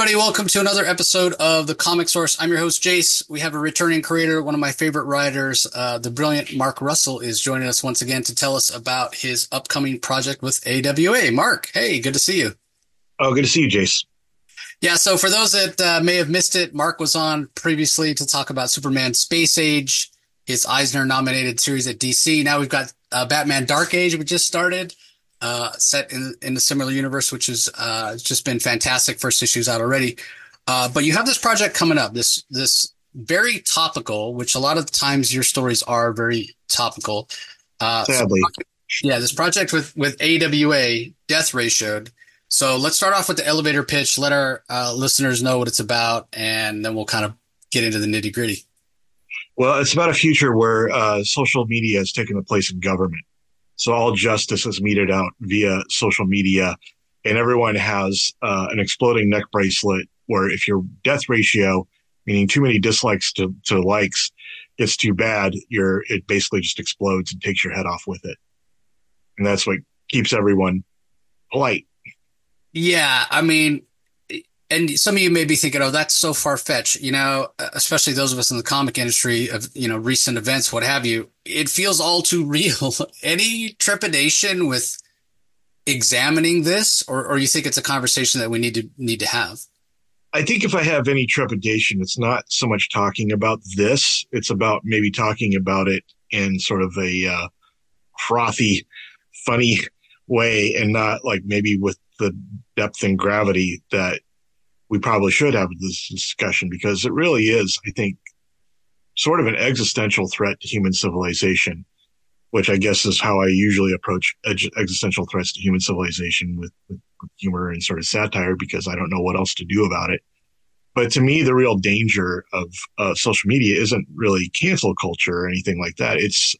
everybody. Welcome to another episode of The Comic Source. I'm your host, Jace. We have a returning creator, one of my favorite writers, the brilliant Mark Russell is joining us once again to tell us about his upcoming project with AWA. Mark, hey, good to see you. Oh, good to see you, Jace. Yeah, so for those that may have missed it, Mark was on previously to talk about Superman Space Age, his Eisner nominated series at DC. Now we've got Batman Dark Age, we just started, set in a similar universe, which has just been fantastic. First issues out already. But you have this project coming up, this very topical, which a lot of times your stories are very topical. So Sadly. yeah, this project with AWA, Death Ratioed. So let's start off with the elevator pitch. Let our listeners know what it's about, and then we'll kind of get into the nitty gritty. Well, it's about a future where social media has taken the place of government. So all justice is meted out via social media, and everyone has an exploding neck bracelet where if your death ratio, meaning too many dislikes to likes, gets too bad, it basically just explodes and takes your head off with it. And that's what keeps everyone polite. Yeah, I mean, and some of you may be thinking, oh, that's so far-fetched, especially those of us in the comic industry of, recent events, what have you. It feels all too real. Any trepidation with examining this, or you think it's a conversation that we need to have? I think if I have any trepidation, it's not so much talking about this. It's about maybe talking about it in sort of a frothy, funny way, and not like maybe with the depth and gravity that we probably should have this discussion, because it really is, I think, sort of an existential threat to human civilization, which I guess is how I usually approach existential threats to human civilization with humor and sort of satire, because I don't know what else to do about it. But to me, the real danger of social media isn't really cancel culture or anything like that.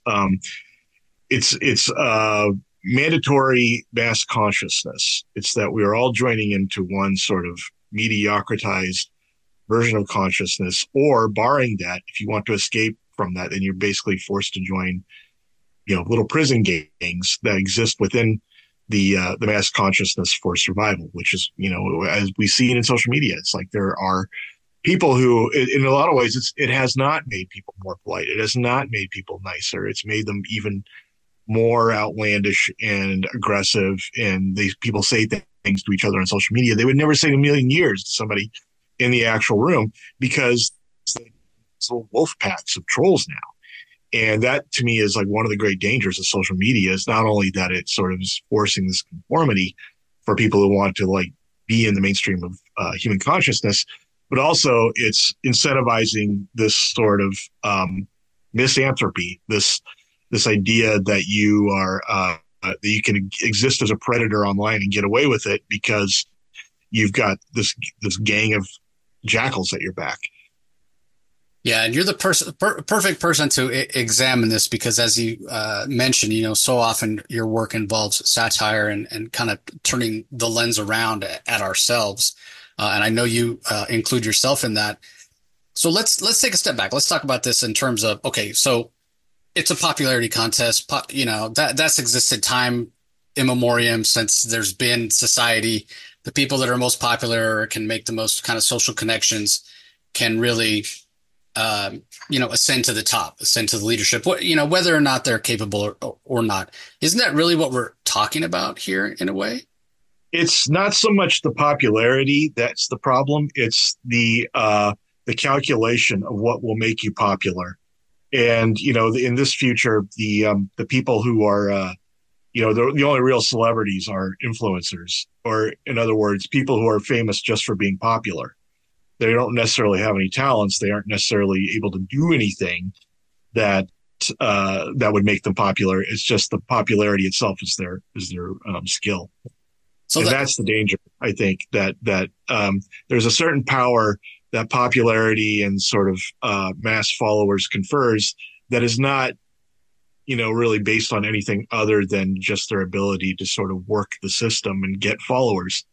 It's mandatory mass consciousness. It's that we are all joining into one sort of mediocratized version of consciousness, or barring that, if you want to escape from that, then you're basically forced to join, little prison gangs that exist within the mass consciousness for survival, which is, as we see it in social media, it's like there are people who, in a lot of ways, it has not made people more polite. It has not made people nicer. It's made them even more outlandish and aggressive. And these people say things to each other on social media they would never say in a million years to somebody in the actual room, because it's little wolf packs of trolls now. And that to me is like one of the great dangers of social media, is not only that it sort of is forcing this conformity for people who want to like be in the mainstream of human consciousness, but also it's incentivizing this sort of misanthropy, this idea that you are that you can exist as a predator online and get away with it because you've got this gang of jackals at your back. Yeah, and you're the perfect person to examine this, because as you mentioned, so often your work involves satire and kind of turning the lens around at ourselves. And I know you include yourself in that. So let's take a step back. Let's talk about this in terms of, okay, so it's a popularity contest. That's existed time immemorial since there's been society. The people that are most popular can make the most kind of social connections, can really ascend to the top, ascend to the leadership, whether or not they're capable or not. Isn't that really what we're talking about here in a way? It's not so much the popularity that's the problem. It's the calculation of what will make you popular. And, in this future, the people who are, the only real celebrities are influencers, or in other words, people who are famous just for being popular. They don't necessarily have any talents. They aren't necessarily able to do anything that would make them popular. It's just the popularity itself is their skill. So And that's the danger, I think, that there's a certain power that popularity and sort of mass followers confers that is not, really based on anything other than just their ability to sort of work the system and get followers.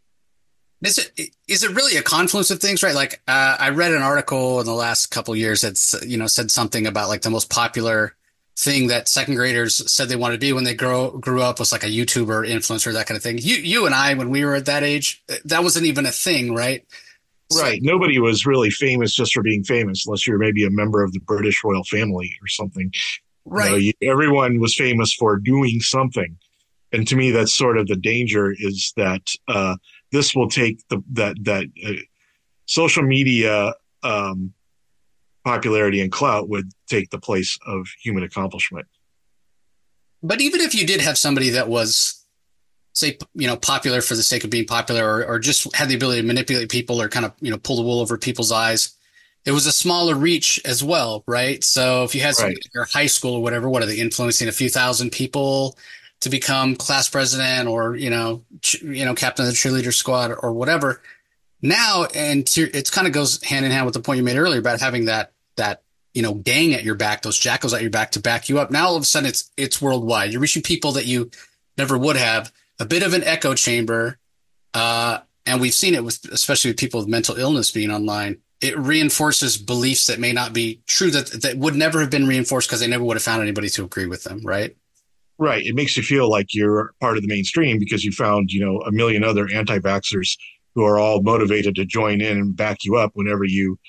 Is it really a confluence of things, right? Like, I read an article in the last couple of years that's, said something about like the most popular thing that second graders said they wanted to be when they grew up was like a YouTuber, influencer, that kind of thing. You and I, when we were at that age, that wasn't even a thing, right? So, Right. Nobody was really famous just for being famous, unless you're maybe a member of the British royal family or something. right. Everyone was famous for doing something. And to me, that's sort of the danger is that this will take that social media popularity and clout would take the place of human accomplishment. But even if you did have somebody that was, say, popular for the sake of being popular, or just had the ability to manipulate people or kind of, pull the wool over people's eyes, it was a smaller reach as well, right? So if you had Right. somebody in your high school or whatever, what are they influencing a few thousand people to become class president or, captain of the cheerleader squad or whatever. Now, and it's kind of goes hand in hand with the point you made earlier about having that gang at your back, those jackals at your back to back you up. Now all of a sudden it's worldwide. You're reaching people that you never would have. A bit of an echo chamber, and we've seen it with especially with people with mental illness being online. It reinforces beliefs that may not be true, that would never have been reinforced because they never would have found anybody to agree with them, right? Right. It makes you feel like you're part of the mainstream because you found, a million other anti-vaxxers who are all motivated to join in and back you up whenever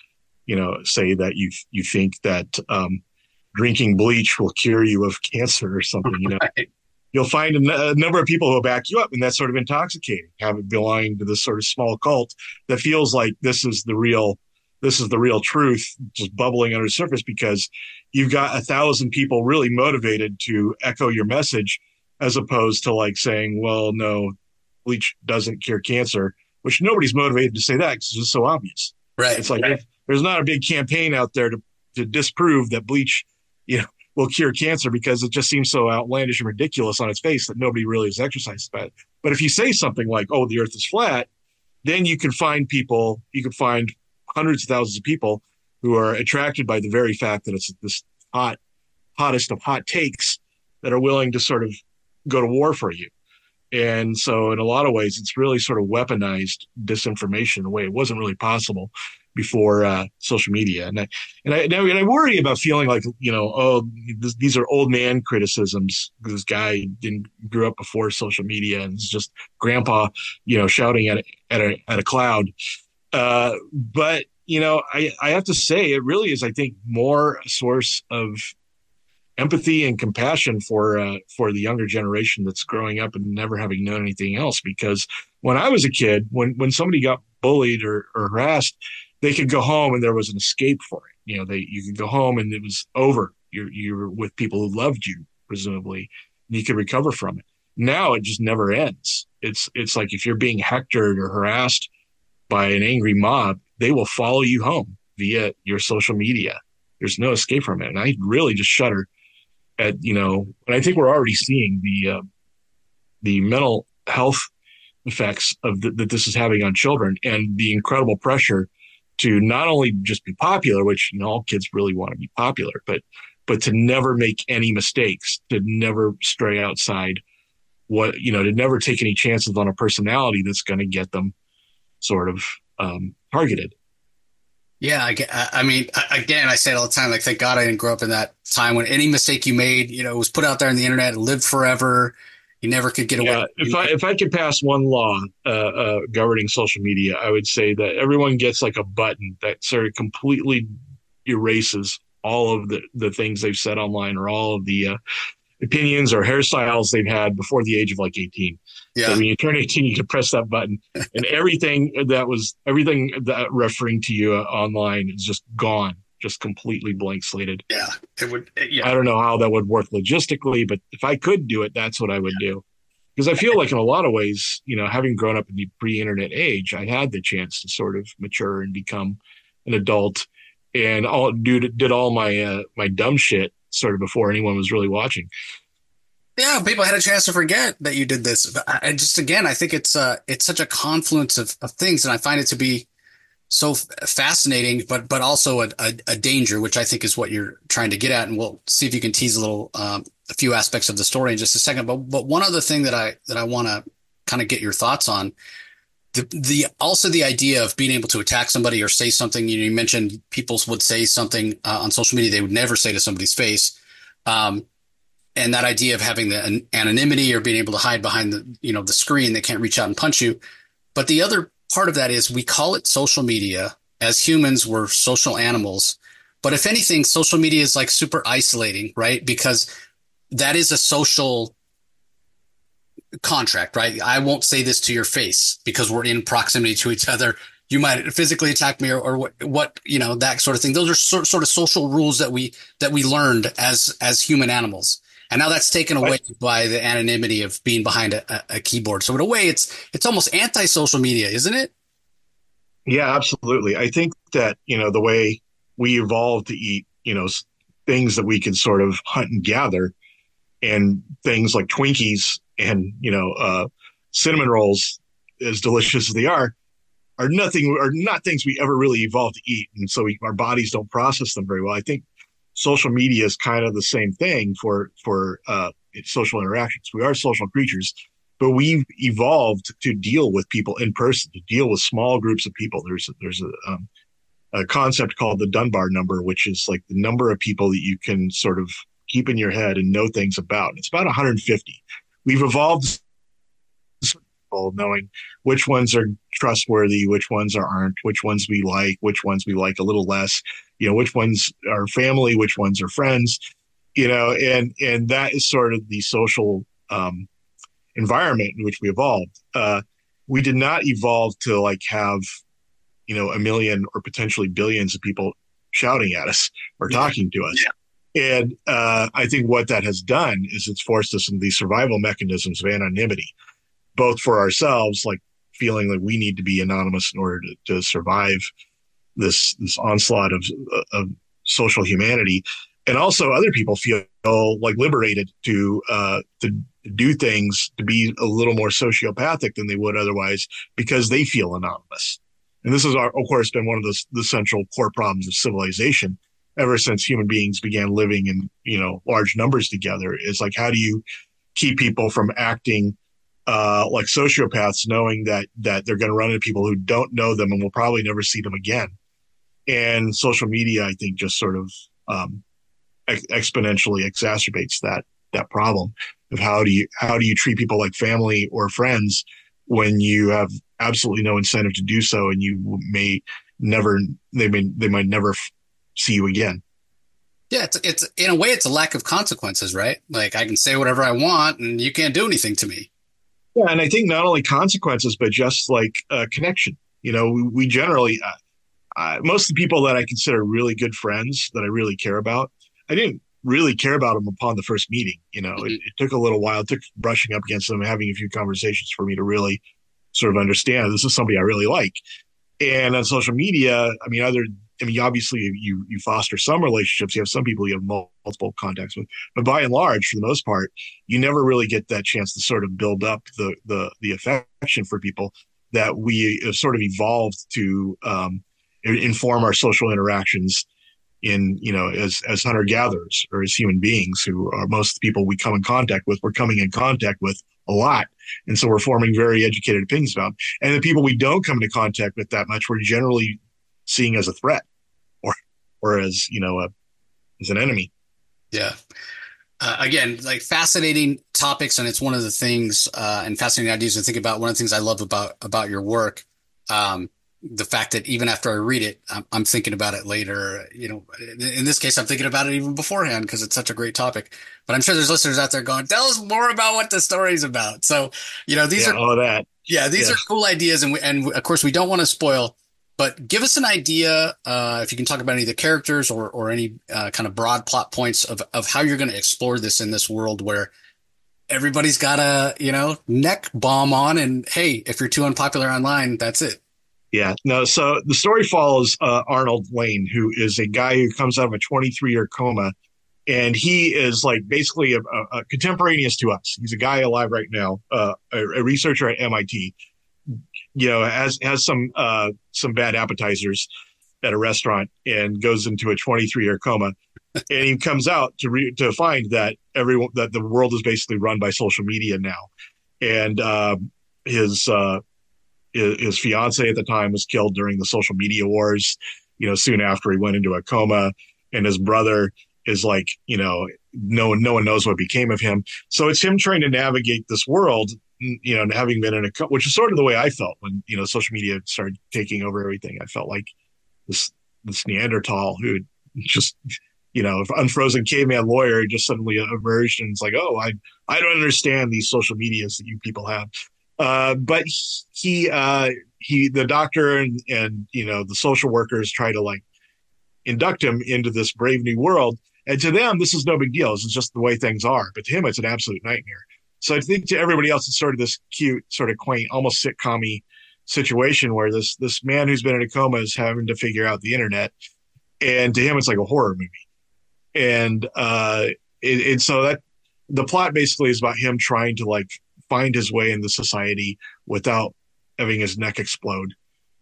say that you think that drinking bleach will cure you of cancer or something. Right. You'll find a number of people who will back you up, and that's sort of intoxicating, having belonging to this sort of small cult that feels like this is the real truth, just bubbling under the surface because you've got 1,000 people really motivated to echo your message, as opposed to like saying, well, no, bleach doesn't cure cancer, which nobody's motivated to say that because it's so obvious. Right. It's like there's not a big campaign out there to disprove that bleach, will cure cancer because it just seems so outlandish and ridiculous on its face that nobody really has exercised about it. But if you say something like, oh, the earth is flat, then you can find hundreds of thousands of people who are attracted by the very fact that it's this hottest of hot takes that are willing to sort of go to war for you. And so in a lot of ways, it's really sort of weaponized disinformation in a way it wasn't really possible before social media. And I worry about feeling like, these are old man criticisms. This guy grew up before social media and it's just grandpa, shouting at a cloud. But I have to say it really is, I think, more a source of empathy and compassion for the younger generation that's growing up and never having known anything else. Because when I was a kid, when somebody got bullied or harassed, they could go home and there was an escape for it. You could go home and it was over. You were with people who loved you, presumably, and you could recover from it. Now it just never ends. It's like if you're being hectored or harassed by an angry mob, they will follow you home via your social media. There's no escape from it. And I really just shudder at, and I think we're already seeing the mental health effects that this is having on children and the incredible pressure to not only just be popular, which all kids really want to be popular, but to never make any mistakes, to never stray outside to never take any chances on a personality that's going to get them sort of targeted. Yeah, I mean, again, I say it all the time. Like, thank God I didn't grow up in that time when any mistake you made, was put out there on the internet and lived forever. You never could get away. Yeah, if I could pass one law governing social media, I would say that everyone gets like a button that sort of completely erases all of the things they've said online or all of the opinions or hairstyles they've had before the age of like 18. Yeah. So when you turn 18, you can press that button and everything that referring to you online is just gone, just completely blank slated. Yeah, it would. Yeah. I don't know how that would work logistically, but if I could do it, that's what I would do. Because I feel like in a lot of ways, having grown up in the pre-internet age, I had the chance to sort of mature and become an adult and did all my my dumb shit sort of before anyone was really watching. Yeah, people had a chance to forget that you did this. But I just, again, I think it's such a confluence of things, and I find it to be so fascinating, but also a danger, which I think is what you're trying to get at. And we'll see if you can tease a few aspects of the story in just a second. But one other thing that I want to kind of get your thoughts on, also the idea of being able to attack somebody or say something. You mentioned people would say something on social media they would never say to somebody's face. Um, and that idea of having the anonymity or being able to hide behind the screen that can't reach out and punch you. But the other part of that is we call it social media. As humans, we're social animals. But if anything, social media is like super isolating, right? Because that is a social contract, right? I won't say this to your face because we're in proximity to each other. You might physically attack me or that sort of thing. Those are sort of social rules that we learned as human animals. And now that's taken away by the anonymity of being behind a keyboard. So in a way, it's almost anti-social media, isn't it? Yeah, absolutely. I think that, the way we evolved to eat, things that we can sort of hunt and gather, and things like Twinkies and, cinnamon rolls, as delicious as they are nothing, are not things we ever really evolved to eat. And so our bodies don't process them very well. I think social media is kind of the same thing for social interactions. We are social creatures, but we've evolved to deal with people in person, to deal with small groups of people. There's a concept called the Dunbar number, which is like the number of people that you can sort of keep in your head and know things about. It's about 150. We've evolved knowing which ones are trustworthy, which ones aren't, which ones we like a little less, which ones are family, which ones are friends, and that is sort of the social environment in which we evolved. We did not evolve to like have, a million or potentially billions of people shouting at us or talking to us. Yeah. And I think what that has done is it's forced us into these survival mechanisms of anonymity, both for ourselves, like feeling like we need to be anonymous in order to survive this onslaught of social humanity. And also other people feel like liberated to do things, to be a little more sociopathic than they would otherwise because they feel anonymous. And this has, of course, been one of the central core problems of civilization ever since human beings began living in, large numbers together. Is like, how do you keep people from acting like sociopaths, knowing that they're going to run into people who don't know them and will probably never see them again? And social media, I think, just sort of exponentially exacerbates that problem of how do you treat people like family or friends when you have absolutely no incentive to do so, and you they might never see you again. Yeah, it's in a way it's a lack of consequences, right? Like I can say whatever I want and you can't do anything to me. Yeah, and I think not only consequences, but just like connection. We generally, most of the people that I consider really good friends that I really care about, I didn't really care about them upon the first meeting. It took a little while. It took brushing up against them, having a few conversations for me to really sort of understand this is somebody I really like. And on social media, obviously you foster some relationships. You have some people you have multiple contacts with, but by and large, for the most part, you never really get that chance to sort of build up the affection for people that we have sort of evolved to inform our social interactions in, as hunter gatherers or as human beings who are most of the people we come in contact with. We're coming in contact with a lot. And so we're forming very educated opinions about. And the people we don't come into contact with that much, we're generally seeing as a threat or as, as an enemy. Yeah. Again, like fascinating topics. And it's one of the things, and fascinating ideas to think about. One of the things I love about your work. The fact that even after I read it, I'm thinking about it later. In this case, I'm thinking about it even beforehand because it's such a great topic. But I'm sure there's listeners out there going, "Tell us more about what the story's about." So, these are all of that. these are cool ideas, and of course, we don't want to spoil. But give us an idea, if you can talk about any of the characters or any kind of broad plot points of how you're going to explore this in this world where everybody's got a neck bomb on, and hey, if you're too unpopular online, that's it. Yeah, no. So the story follows Arnold Lane, who is a guy who comes out of a 23-year coma, and he is like basically a contemporaneous to us. He's a guy alive right now, a researcher at MIT. Has some bad appetizers at a restaurant and goes into a 23-year coma, and he comes out to find that that the world is basically run by social media now, and his fiance at the time was killed during the social media wars, soon after he went into a coma, and his brother is like, no one knows what became of him. So it's him trying to navigate this world, and having been in which is sort of the way I felt when, social media started taking over everything. I felt like this Neanderthal who just, unfrozen caveman lawyer just suddenly emerged and it's like, oh, I don't understand these social medias that you people have. But the doctor and the social workers try to like induct him into this brave new world. And to them, this is no big deal. This is just the way things are. But to him, it's an absolute nightmare. So I think to everybody else, it's sort of this cute, sort of quaint, almost sitcom-y situation where this man who's been in a coma is having to figure out the internet. And to him, it's like a horror movie. And so that the plot basically is about him trying to like find his way in the society without having his neck explode.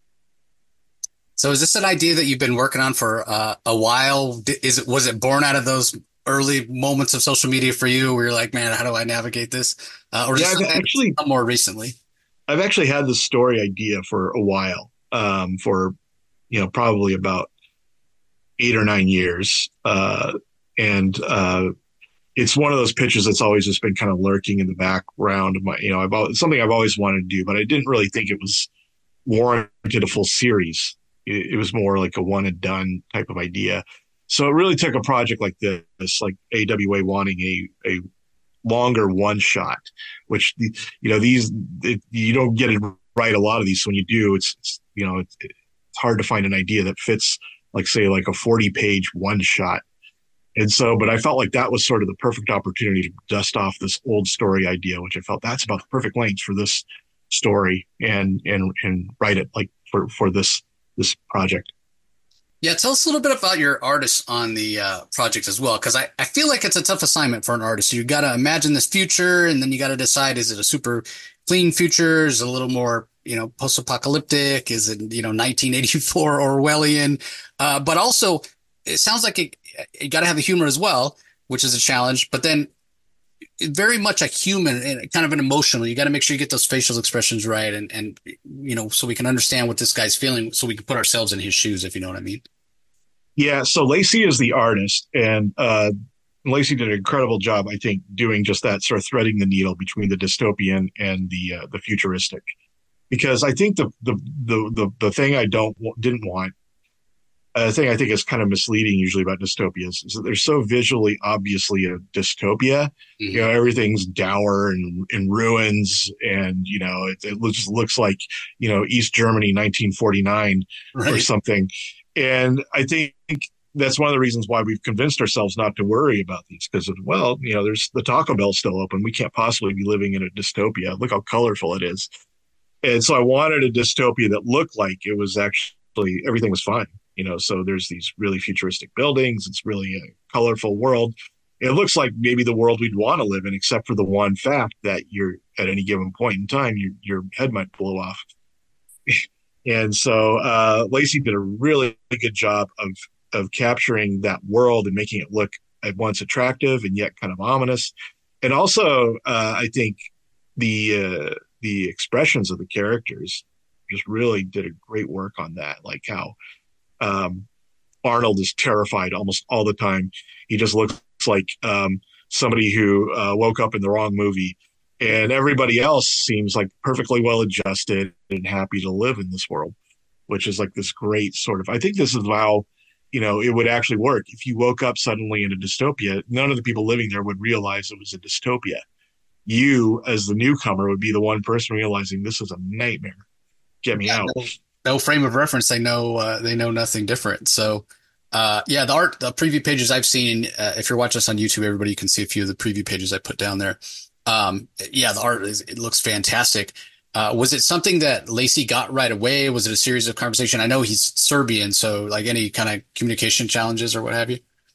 So is this an idea that you've been working on for a while? Was it born out of those early moments of social media for you where you're like, man, how do I navigate this? Or Yeah, just more recently? I've actually had this story idea for a while, for probably about 8 or 9 years, and it's one of those pitches that's always just been kind of lurking in the background of my, something I've always wanted to do, but I didn't really think it was warranted a full series. It was more like a one and done type of idea. So it really took a project like this, like AWA wanting a longer one shot, which, you don't get it right. A lot of these, when you do, it's hard to find an idea that fits, like say like a 40-page one shot. And so, but I felt like that was sort of the perfect opportunity to dust off this old story idea, which I felt that's about the perfect length for this story and write it like for this project. Yeah, tell us a little bit about your artists on the project as well, because I feel like it's a tough assignment for an artist. You got to imagine this future, and then you got to decide, is it a super clean future? Is it a little more, post-apocalyptic? Is it, 1984 Orwellian? But also, it sounds like you got to have the humor as well, which is a challenge. But then very much a human and kind of an emotional. You got to make sure you get those facial expressions right, and so we can understand what this guy's feeling, so we can put ourselves in his shoes, if you know what I mean. Yeah. So Lacey is the artist, and Lacey did an incredible job, I think, doing just that, sort of threading the needle between the dystopian and the futuristic. Because I think the thing I didn't want, the thing I think is kind of misleading usually about dystopias, is that they're so visually obviously a dystopia. Mm-hmm. Everything's dour and in ruins, and it just looks like East Germany 1949 Right. or something. And I think that's one of the reasons why we've convinced ourselves not to worry about these, because there's the Taco Bell still open. We can't possibly be living in a dystopia. Look how colorful it is. And so I wanted a dystopia that looked like it was actually everything was fine. So there's these really futuristic buildings. It's really a colorful world. It looks like maybe the world we'd want to live in, except for the one fact that you're at any given point in time, your head might blow off. And so Lacey did a really good job of capturing that world and making it look at once attractive and yet kind of ominous. And also, I think the expressions of the characters just really did a great work on that. Like how Arnold is terrified almost all the time. He just looks like somebody who woke up in the wrong movie. And everybody else seems like perfectly well adjusted and happy to live in this world, which is like this great sort of, I think this is how, it would actually work. If you woke up suddenly in a dystopia, none of the people living there would realize it was a dystopia. You, as the newcomer, would be the one person realizing this is a nightmare. Get me out. No frame of reference. They know nothing different. So, the preview pages I've seen, if you're watching us on YouTube, everybody can see a few of the preview pages I put down there. The art it looks fantastic. Was it something that Lacey got right away? Was it a series of conversation? I know he's Serbian, so like any kind of communication challenges or what have you?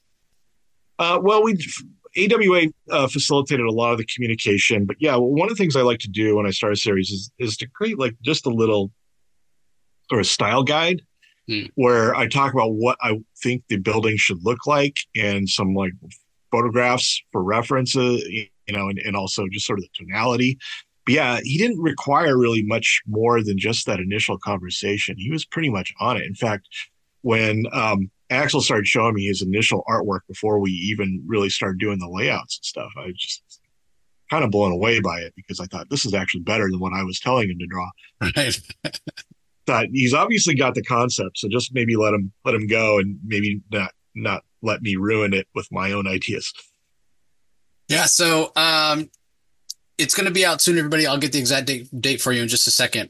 AWA facilitated a lot of the communication, but one of the things I like to do when I start a series is to create like just a little or a style guide where I talk about what I think the building should look like and some like photographs for references, and also just sort of the tonality. But he didn't require really much more than just that initial conversation. He was pretty much on it. In fact, when Axel started showing me his initial artwork before we even really started doing the layouts and stuff. I was just kind of blown away by it because I thought this is actually better than what I was telling him to draw. Right. Thought he's obviously got the concept, so just maybe let him go and maybe not let me ruin it with my own ideas. Yeah. So it's going to be out soon, everybody. I'll get the exact date for you in just a second.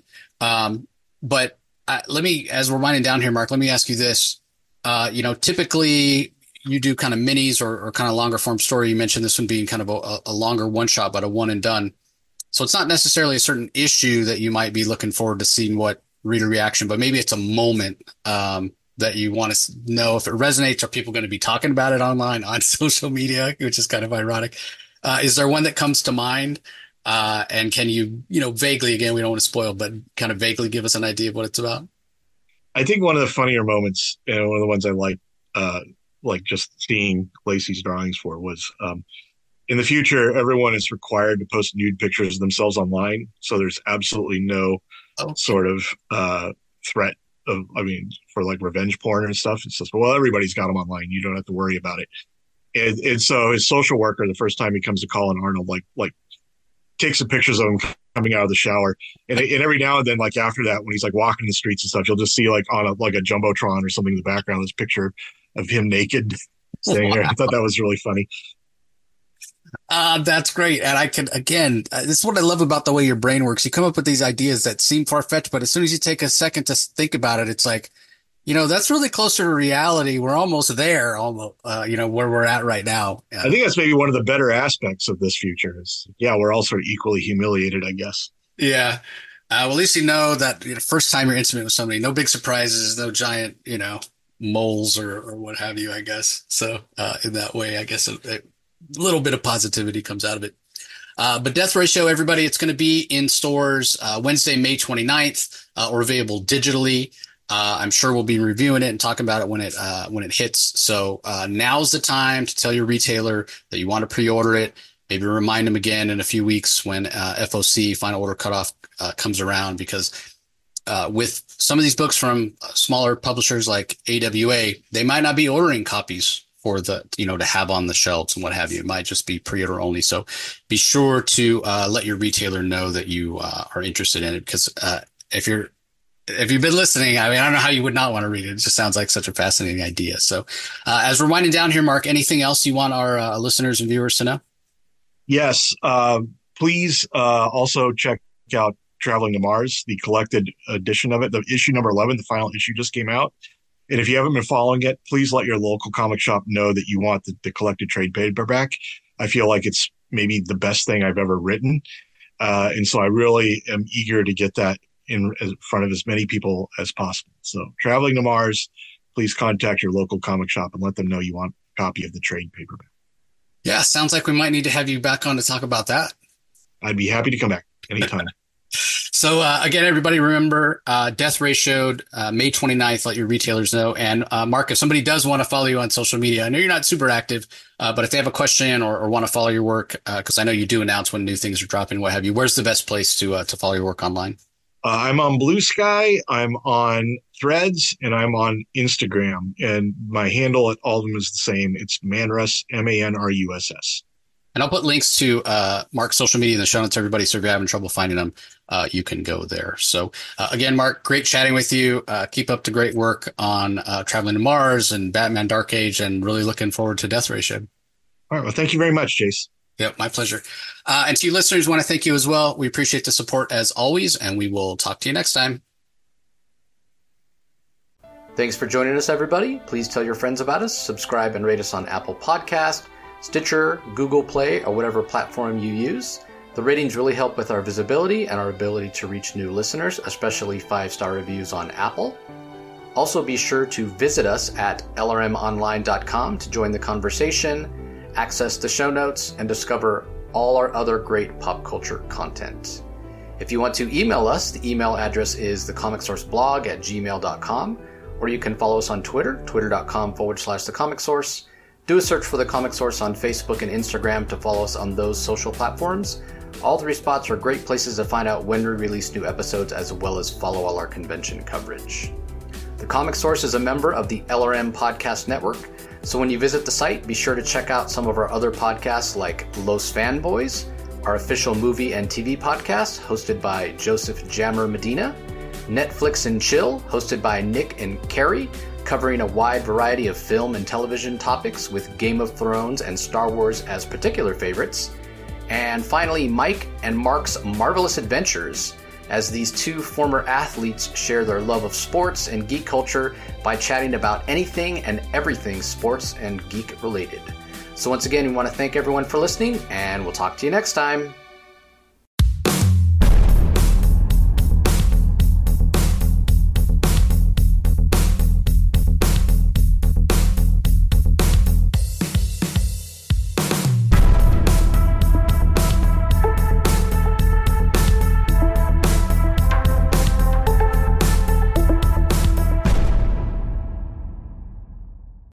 But let me, as we're winding down here, Mark, let me ask you this. Typically you do kind of minis or kind of longer form story. You mentioned this one being kind of a longer one shot, but a one and done. So it's not necessarily a certain issue that you might be looking forward to seeing what reader reaction, but maybe it's a moment that you want to know if it resonates. Are people going to be talking about it online on social media, which is kind of ironic? Is there one that comes to mind? And can you, vaguely, again, we don't want to spoil, but kind of vaguely give us an idea of what it's about? I think one of the funnier moments, and one of the ones I like just seeing Lacey's drawings for was in the future, everyone is required to post nude pictures of themselves online. So there's absolutely no sort of threat for like revenge porn and stuff. It's just, well, everybody's got them online. You don't have to worry about it. And so his social worker, the first time he comes to call on Arnold, like takes some pictures of him coming out of the shower. And every now and then, like after that, when he's like walking the streets and stuff, you'll just see like on a Jumbotron or something in the background, this picture of him naked staying there. I thought that was really funny. That's great. And I can, again, this is what I love about the way your brain works. You come up with these ideas that seem far-fetched, but as soon as you take a second to think about it, it's like, that's really closer to reality. We're almost there, where we're at right now. I think that's maybe one of the better aspects of this future is, we're all sort of equally humiliated, I guess. Yeah. Well, at least you know that first time you're intimate with somebody, no big surprises, no giant, moles or what have you, I guess. So in that way, I guess a little bit of positivity comes out of it. But Death Ratio, everybody, it's going to be in stores Wednesday, May 29th, or available digitally. I'm sure we'll be reviewing it and talking about it when it hits. So now's the time to tell your retailer that you want to pre-order it. Maybe remind them again in a few weeks when FOC, final order cutoff, comes around, because with some of these books from smaller publishers like AWA, they might not be ordering copies for to have on the shelves and what have you. It might just be pre-order only. So be sure to let your retailer know that you are interested in it, because if you've been listening, I don't know how you would not want to read it. It just sounds like such a fascinating idea. So as we're winding down here, Mark, anything else you want our listeners and viewers to know? Yes. Please also check out Traveling to Mars, the collected edition of it. The issue number 11, the final issue, just came out. And if you haven't been following it, please let your local comic shop know that you want the collected trade paperback. I feel like it's maybe the best thing I've ever written. And so I really am eager to get that in front of as many people as possible. So Traveling to Mars, please contact your local comic shop and let them know you want a copy of the trade paperback. Yeah, sounds like we might need to have you back on to talk about that. I'd be happy to come back anytime. So again, everybody remember Death Ratio, May 29th, let your retailers know. And Mark, if somebody does want to follow you on social media, I know you're not super active, but if they have a question or want to follow your work, because I know you do announce when new things are dropping, what have you, where's the best place to follow your work online? I'm on Blue Sky, I'm on Threads, and I'm on Instagram. And my handle at all of them is the same. It's Manruss, Manruss. And I'll put links to Mark's social media in the show notes, everybody. So if you're having trouble finding them, you can go there. So again, Mark, great chatting with you. Keep up the great work on Traveling to Mars and Batman Dark Age, and really looking forward to Death Ratio. All right. Well, thank you very much, Chase. Yep, my pleasure. And to you listeners, want to thank you as well. We appreciate the support as always, and we will talk to you next time. Thanks for joining us, everybody. Please tell your friends about us, subscribe and rate us on Apple Podcast, Stitcher, Google Play, or whatever platform you use. The ratings really help with our visibility and our ability to reach new listeners, especially 5-star reviews on Apple. Also, be sure to visit us at lrmonline.com to join the conversation, access the show notes, and discover all our other great pop culture content. If you want to email us, the email address is thecomicsourceblog@gmail.com, or you can follow us on Twitter, twitter.com/thecomicsource. Do a search for The Comic Source on Facebook and Instagram to follow us on those social platforms. All 3 spots are great places to find out when we release new episodes, as well as follow all our convention coverage. The The Comic Source is a member of the LRM Podcast Network, so when you visit the site, be sure to check out some of our other podcasts like Los Fanboys, our official movie and TV podcast hosted by Joseph Jammer Medina, Netflix and Chill, hosted by Nick and Carrie, covering a wide variety of film and television topics with Game of Thrones and Star Wars as particular favorites. And finally, Mike and Mark's Marvelous Adventures, as these two former athletes share their love of sports and geek culture by chatting about anything and everything sports and geek related. So once again, we want to thank everyone for listening, and we'll talk to you next time.